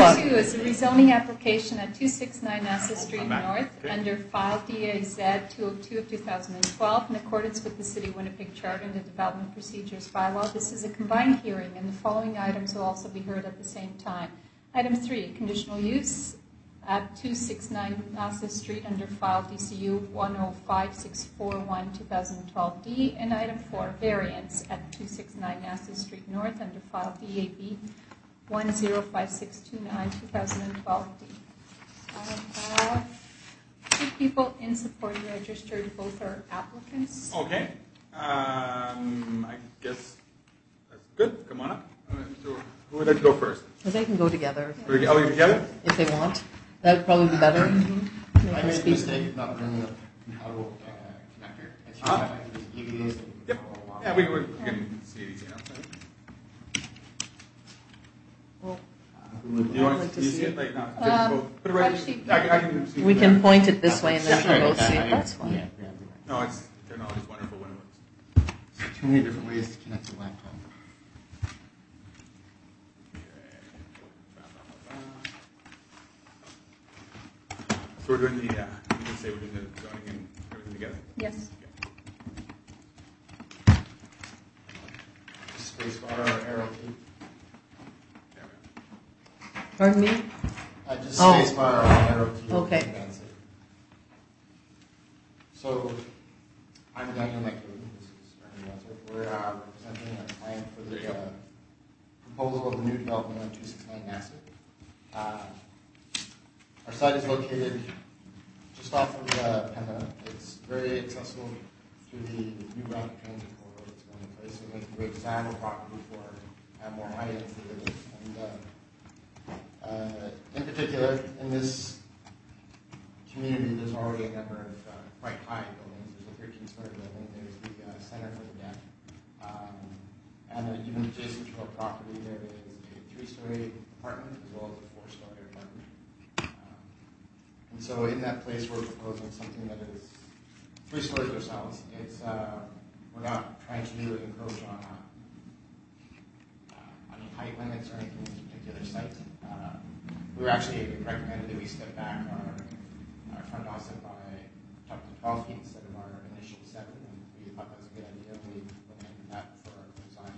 1-2 is a rezoning application at 269 Nassau Street North under file DAZ 202 of 2012 in accordance with the City of Winnipeg Charter and the Development Procedures Bylaw. This is a combined hearing, and the following items will also be heard at the same time. Item 3, conditional use at 269 Nassau Street under file DCU 105641 2012D, and item 4, variance at 269 Nassau Street North under file DAB 105629 2012D. I have 2 people in support registered. Both are applicants. Okay. I guess that's good. Come on up. So who would like to go first? Because they can go together. Are you together? If they want. That would probably be better. I made a mistake of not bringing the compatible connector. If you have like these EVAs, yep. Yeah, we can see these, Well, do you want to see it? Like, no, put it right. I can see we can point it this way and then we can both see it. That's fine. Yeah. No, technology's wonderful when it works. So too many different ways to connect the laptop. So we're doing the, you can say we're doing the zoning and everything together? Yes. Spacebar or arrow key. Pardon me? Just spacebar or arrow key. Okay. So, I'm Daniel McCabe. This is Ernie Wentworth. We're representing a client for the proposal of the new development on 269 Nassau. Our site is located just off of Pembina. It's very accessible through the new rapid transit corridor that's going in place. It makes a very desirable property for more high-density living. And in particular, in this community, there's already a number of quite high buildings. There's a 13-story building. There's the Center for the Deaf. And even adjacent to our property, there is a 3-story apartment as well as a 4-story apartment. And so in that place, we're proposing something that is 3 stories ourselves. It's we're not trying to encroach on any height limits or anything in this particular site. We were actually recommended that we step back our front offset by up to 12 feet instead of our initial 7, and we thought that was a good idea. We went ahead with that for our design.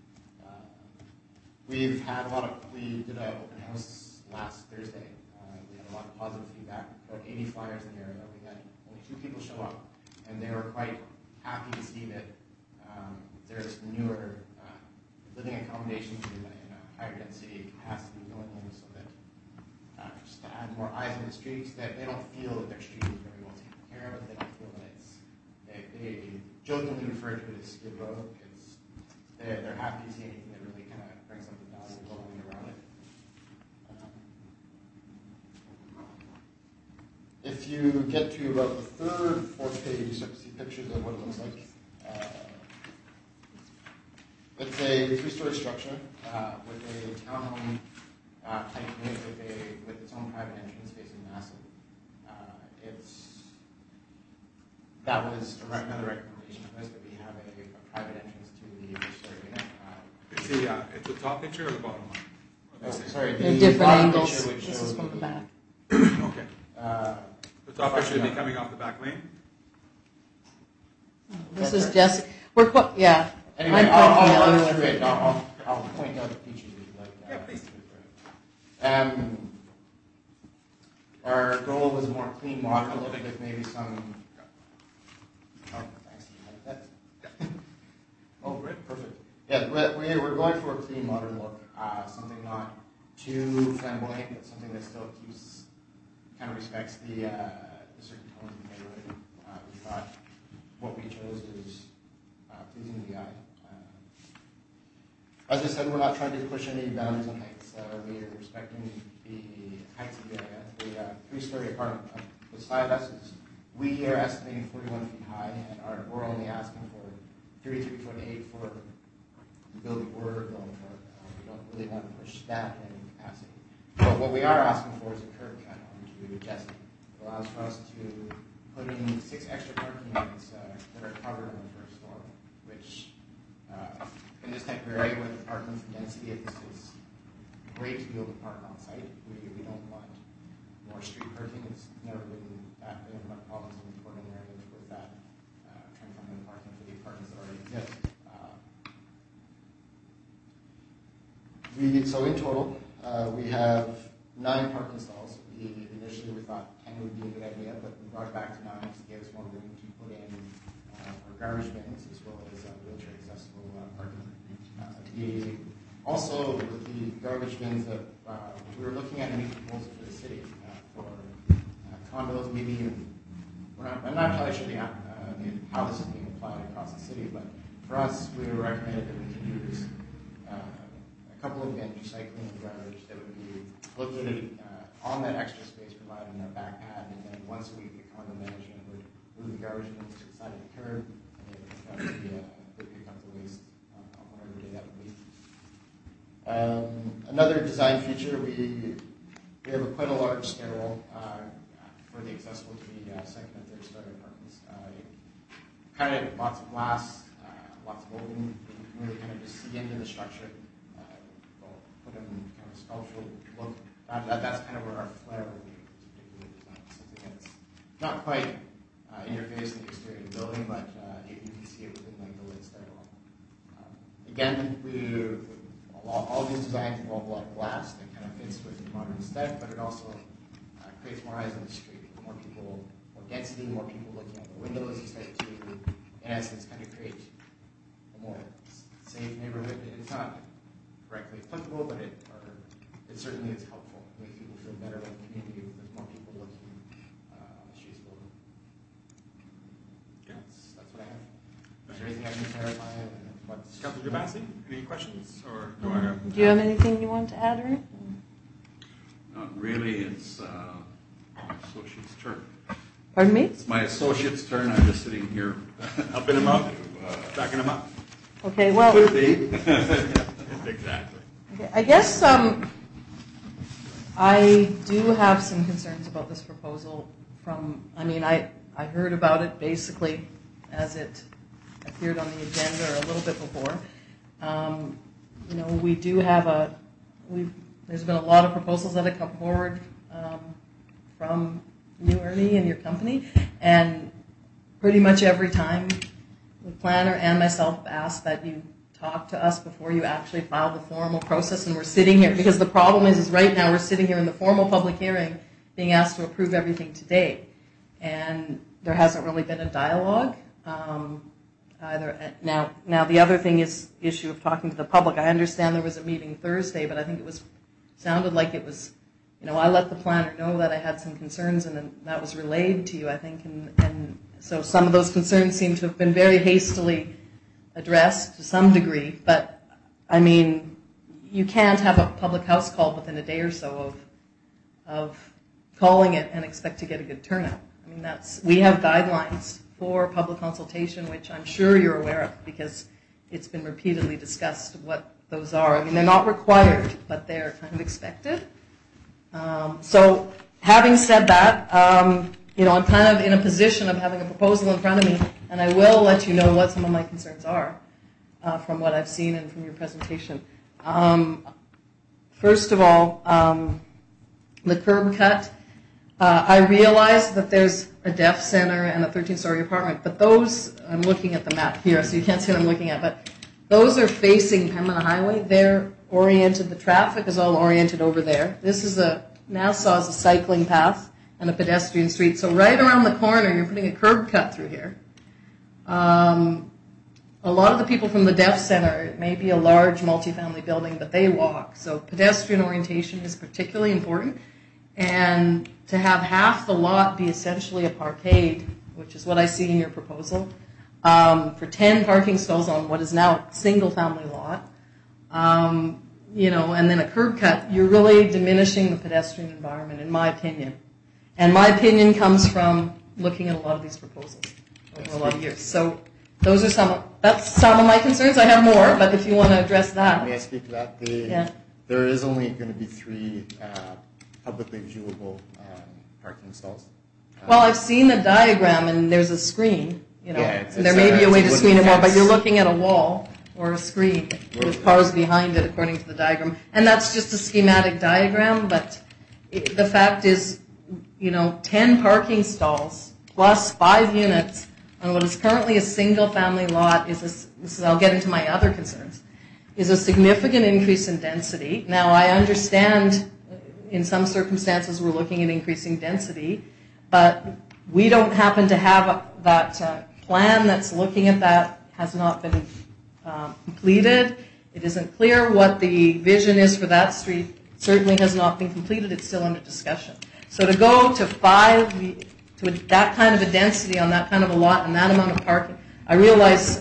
We did an open house last Thursday. We had a lot of positive feedback, about 80 flyers in the area. We had only 2 people show up, and they were quite happy to see that there's newer living accommodations in a higher density capacity going in, so that just to add more eyes on the streets, that they don't feel that their street is very well taken care of. They don't feel that they jokingly refer to it as Skid Row. They're happy to see anything that really kind of brings up the value of going around it. If you get to about the 3rd, 4th page, you start to see pictures of what it looks like. It's a 3-story structure with a townhome type unit with its own private entrance facing Nassau. That was another recommendation of us, that we have a private entrance to the 3-story unit. It's the top picture or the bottom one? Sorry, the different angles. This is from the back. Okay. The top picture would be coming off the back lane? This is Jessica. We're quite, yeah. Anyway, I'll run through it. I'll point out the features if you'd like. Yeah, please. Our goal was a more clean, modern look with maybe some. Oh, thanks. Like that. Oh, great, perfect. Yeah, we're going for a clean, modern look. Something not too flamboyant, but something that still kind of respects the certain tones of the neighborhood. We thought what we chose is pleasing to the eye. As I said, we're not trying to push any boundaries on heights. We are respecting the heights of the area. The 3-story apartment beside us we are estimating 41 feet high, and we're only asking for 33'8" for the building we're going for. We don't really want to push that in any capacity. But what we are asking for is a curb cut onto Jessie. It allows for us to put in 6 extra parking units that are covered on the 1st floor, which in this type of area with apartment density, if this is great to be able to park on site. We don't want more street parking. It's never been that big of problems in the Portland area with that, trying to find the parking for the apartments that already exist. So in total, we have 9 parking stalls. Initially we thought 10 would be a good idea, but we brought it back to 9 to give us more room to put in our garbage bins as well as wheelchair accessible parking. Also, with the garbage bins, we were looking at a new proposal for the city for condos, maybe even, I'm not entirely sure how this is being applied across the city, but for us, we were recommended that we could use a couple of bins, recycling and garbage, that would be located on that extra space provided in our back pad, and then once a week, the condo management would move the garbage bins to the side of the curb, and they would pick up the waste on whatever day that would be. Another design feature, we have quite a large stairwell for the accessible to the second and third story apartments. Kind of lots of glass, lots of open. You can really kind of just see into the structure. We'll put in kind of a sculptural look. That's kind of where our flair will be with this particular design. Something that's not quite in your face in the exterior of the building, but you can see it within like the lit stairwell. Again, all these designs involve a lot of glass that kind of fits with the modern aesthetic, but it also creates more eyes on the street. More people, more density, more people looking out the windows. You start to, in essence, kind of create a more safe neighborhood. It's not directly applicable, but it certainly is helpful. It makes people feel better about the community if there's more people looking on the streets below. Yeah. That's what I have. Is there anything I can clarify? Councilor Jabassi, any questions? Or do you have anything you want to add, or anything? Not really. It's my associate's turn. Pardon me? It's my associate's turn. I'm just sitting here. Helping him out? Backing him up? Okay, well. Could be. Exactly. Okay, I guess I do have some concerns about this proposal I heard about it basically as it appeared on the agenda or a little bit before. We do have there's been a lot of proposals that have come forward from you, Ernie, and your company, and pretty much every time the planner and myself have asked that you talk to us before you actually file the formal process, and we're sitting here, because the problem is right now we're sitting here in the formal public hearing being asked to approve everything today, and there hasn't really been a dialogue either. Now the other thing is issue of talking to the public. I understand there was a meeting Thursday, but I think sounded like it was, I let the planner know that I had some concerns, and then that was relayed to you, I think, and so some of those concerns seem to have been very hastily addressed to some degree, but you can't have a public house called within a day or so of calling it and expect to get a good turnout. We have guidelines for public consultation, which I'm sure you're aware of because it's been repeatedly discussed what those are. They're not required, but they're kind of expected. So having said that, I'm kind of in a position of having a proposal in front of me, and I will let you know what some of my concerns are from what I've seen and from your presentation. First of all, the curb cut. I realize that there's a deaf center and a 13-story apartment, but those, I'm looking at the map here, so you can't see what I'm looking at, but those are facing Pembina Highway. They're oriented, the traffic is all oriented over there. This is Nassau is a cycling path and a pedestrian street, so right around the corner you're putting a curb cut through here. A lot of the people from the deaf center, it may be a large multifamily building, but they walk, so pedestrian orientation is particularly important. And to have half the lot be essentially a parkade, which is what I see in your proposal, for 10 parking stalls on what is now a single-family lot, and then a curb cut, you're really diminishing the pedestrian environment, in my opinion. And my opinion comes from looking at a lot of these proposals over a lot of years. So that's some of my concerns. I have more, but if you want to address that. May I speak to that? There is only going to be 3 publicly viewable parking stalls. Well, I've seen the diagram, and there's a screen, it's there may be a way to screen it more, but you're looking at a wall. or a screen with cars behind it, according to the diagram. And that's just a schematic diagram, but the fact is, 10 parking stalls plus 5 units on what is currently a single-family lot I'll get into my other concerns, is a significant increase in density. Now, I understand in some circumstances we're looking at increasing density, but we don't happen to have that plan that's looking at that has not been completed. It isn't clear what the vision is for that street. It certainly has not been completed. It's still under discussion. So to go to that kind of a density on that kind of a lot and that amount of parking, I realize,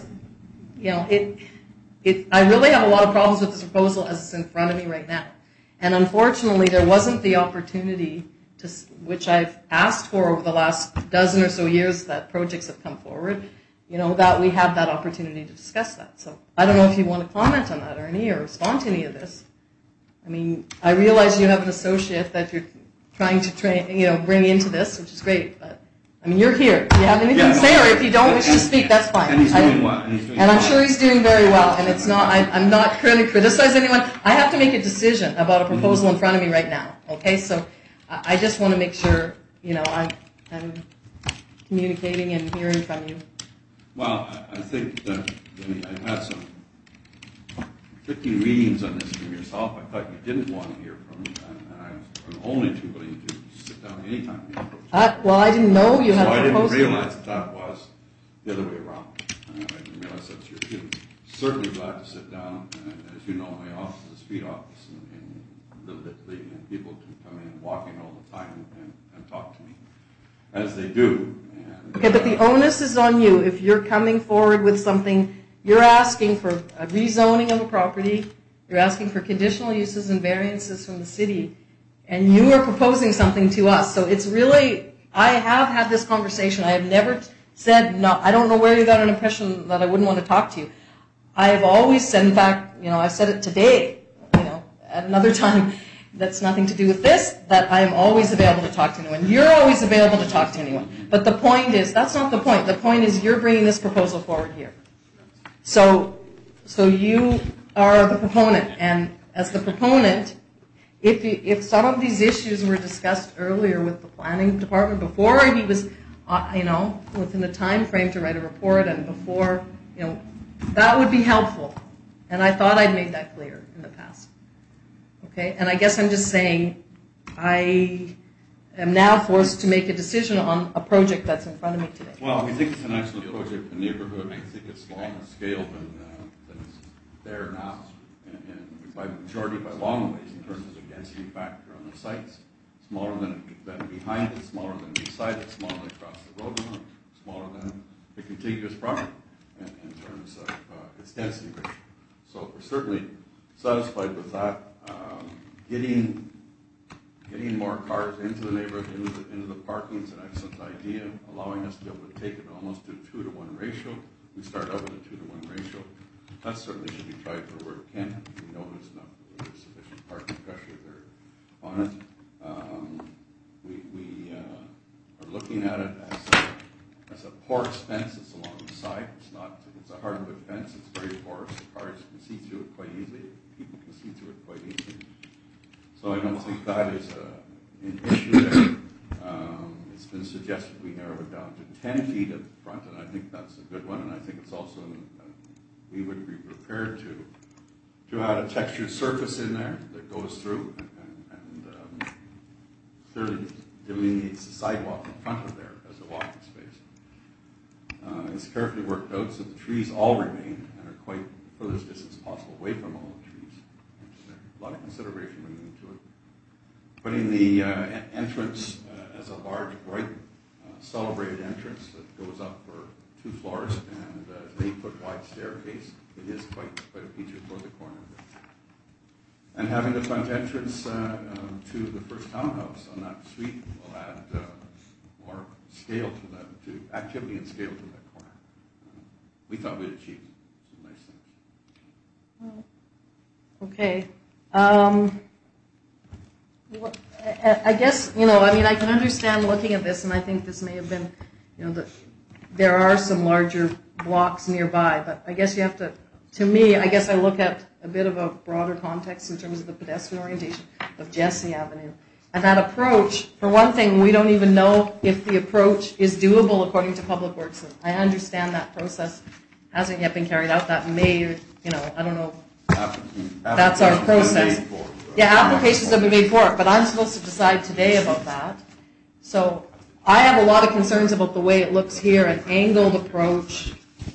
I really have a lot of problems with this proposal as it's in front of me right now. And unfortunately, there wasn't the opportunity which I've asked for over the last dozen or so years that projects have come forward, that we have that opportunity to discuss that. So I don't know if you want to comment on that, Ernie, or respond to any of this. I mean, I realize you have an associate that you're trying to bring into this, which is great, but I mean, you're here. Do you have anything to say, or if you don't wish to speak, that's fine. And he's doing well. And I'm sure he's doing very well, and it's not, I'm not trying to criticize anyone. I have to make a decision about a proposal in front of me right now, okay? So I just want to make sure, I'm communicating and hearing from you. Well, I think that I've had some conflicting readings on this from yourself. I thought you didn't want to hear from me, and I'm only too willing to sit down anytime. Well, I didn't know you had a proposal. I didn't realize that was the other way around. I didn't realize that you're certainly glad to sit down. And as you know, my office is a street office in Little Italy, and people can come in walking all the time and talk to me, as they do. And, okay, but the onus is on you. If you're coming forward with something, you're asking for a rezoning of a property, you're asking for conditional uses and variances from the city, and you are proposing something to us. So it's really, I have had this conversation. I have never said, no, I don't know where you got an impression that I wouldn't want to talk to you. I have always said, in fact, I've said it today, at another time, that's nothing to do with this, that I am always available to talk to anyone. You're always available to talk to anyone. But the point is, that's not the point. The point is you're bringing this proposal forward here. So you are the proponent, and as the proponent, if some of these issues were discussed earlier with the planning department before he was, within the time frame to write a report and before, that would be helpful. And I thought I'd made that clear in the past. Okay, and I guess I'm just saying I am now forced to make a decision on a project that's in front of me today. Well, we think it's an excellent project for the neighborhood. I think it's smaller in scale than it's there now, and by majority by long ways in terms of the density factor on the sites. Smaller than behind it, smaller than beside it, smaller than across the road, smaller than the contiguous property in terms of its density ratio. So we're certainly satisfied with that. Getting more cars into the neighborhood, into the parking is an excellent idea, allowing us to be able to take it almost to a 2-to-1 ratio. We start out with a 2-to-1 ratio. That certainly should be tried for where it can. We know there's sufficient parking pressure there on it. We are looking at it as a porous fence that's along the side. It's a hardwood fence. It's very porous. The cars can see through it quite easily. People can see through it quite easily. So I don't think that is an issue there. It's been suggested we narrow it down to 10 feet at the front, and I think that's a good one. And I think it's also, we would be prepared to add a textured surface in there that goes through and clearly delineates the sidewalk in front of there as a walking space. It's carefully worked out so the trees all remain and are quite the furthest distance possible away from all the trees. A lot of consideration went into it. Putting the entrance as a large, bright, celebrated entrance that goes up for 2 floors and an 8-foot wide staircase. It is quite a feature for the corner. And having the front entrance to the first townhouse on that street will add more scale to that, to activity and scale to that corner. We thought we'd achieve some nice things. Okay. I guess, I can understand looking at this, and I think this may have been, there are some larger blocks nearby, but I guess you have to to me, I guess I look at a bit of a broader context in terms of the pedestrian orientation of Jesse Avenue. And that approach, for one thing, we don't even know if the approach is doable according to Public Works. I understand that process hasn't yet been carried out. That may, I don't know. That's our process. Yeah, applications have been made for it, but I'm supposed to decide today about that. So I have a lot of concerns about the way it looks here, an angled approach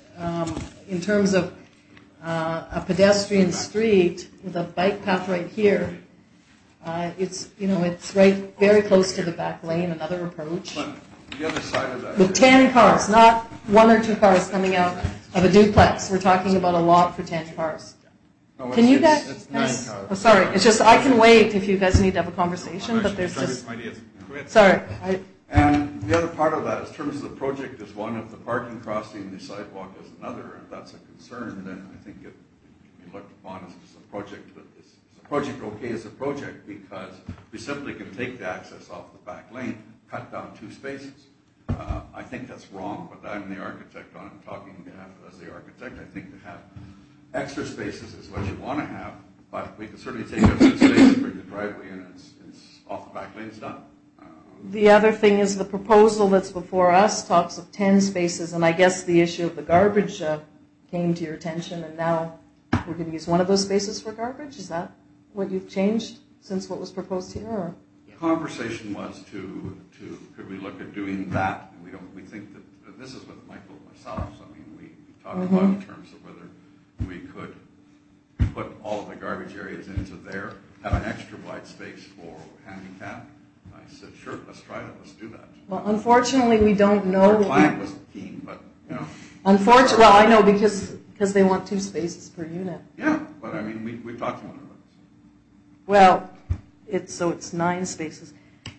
in terms of a pedestrian street with a bike path right here. It's right very close to the back lane, another approach. But the other side of that. With 10 cars, not 1 or 2 cars coming out of a duplex. We're talking about a lot for 10 cars. No, Can you guys? It's 9 cars. Oh, sorry. It's just I can wait if you guys need to have a conversation, but there's just. Sorry. And the other part of that, in terms of the project, is one. If the parking crossing the sidewalk is another, and that's a concern, then I think it can be looked upon as a project. But is a project okay as a project because we simply can take the access off the back lane, cut down 2 spaces. I think that's wrong, but I'm the architect on it. Talking as the architect, I think to have extra spaces is what you want to have, but we can certainly take up some space, bring the driveway in, and it's off the back lane, it's done. The other thing is the proposal that's before us talks of 10 spaces, and I guess the issue of the garbage came to your attention, and now we're going to use one of those spaces for garbage? Is that what you've changed since what was proposed here? Or? The conversation was to could we look at doing that? And we think that this is with Michael and myself. So I mean, we talked about in terms of whether we could put all of the garbage areas into there, have an extra wide space for handicap. I said, sure, let's try that. Let's do that. Well, unfortunately, we don't know. Our client was keen, but Unfortunately, well, I know because they want 2 spaces per unit. Yeah, but I mean, we talked to them about it. Well, it's 9 spaces.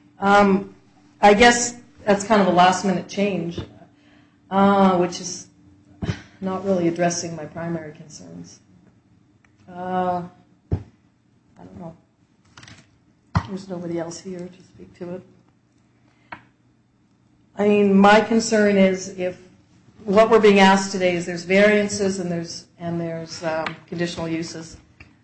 I guess that's kind of a last-minute change, which is not really addressing my primary concerns. I don't know. There's nobody else here to speak to it. I mean, my concern is if what we're being asked today is there's variances and there's conditional uses.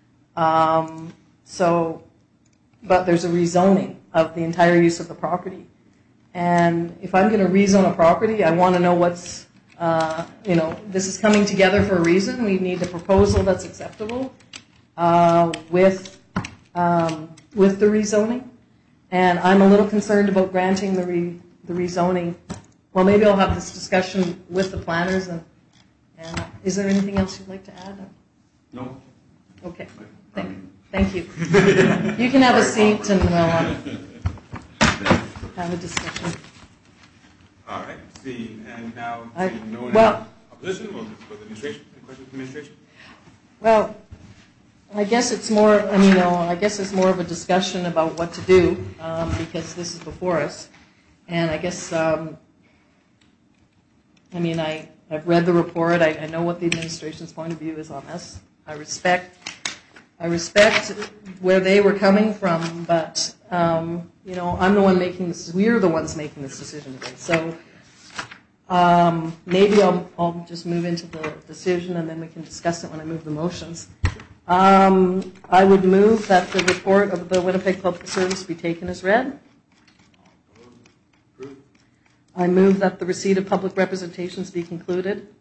But there's a rezoning of the entire use of the property. And if I'm going to rezone a property, I want to know what's, this is coming together for a reason. We need a proposal that's acceptable with the rezoning. And I'm a little concerned about granting the rezoning. Well, maybe I'll have this discussion with the planners. And is there anything else you'd like to add? No. Okay. Thank you. You can have a seat and we'll have a discussion. All right. And now, no one in opposition. We'll just go to the administration. Any questions from the administration? Well, I guess it's more. I guess it's more of a discussion about what to do because this is before us, and I guess. I've read the report. I know what the administration's point of view is on this. I respect where they were coming from, but I'm the one making this. We're the ones making this decision today. So maybe I'll just move into the decision, and then we can discuss it when I move the motions. I would move that the report of the Winnipeg Public Service be taken as read. I move that the receipt of public representations be concluded.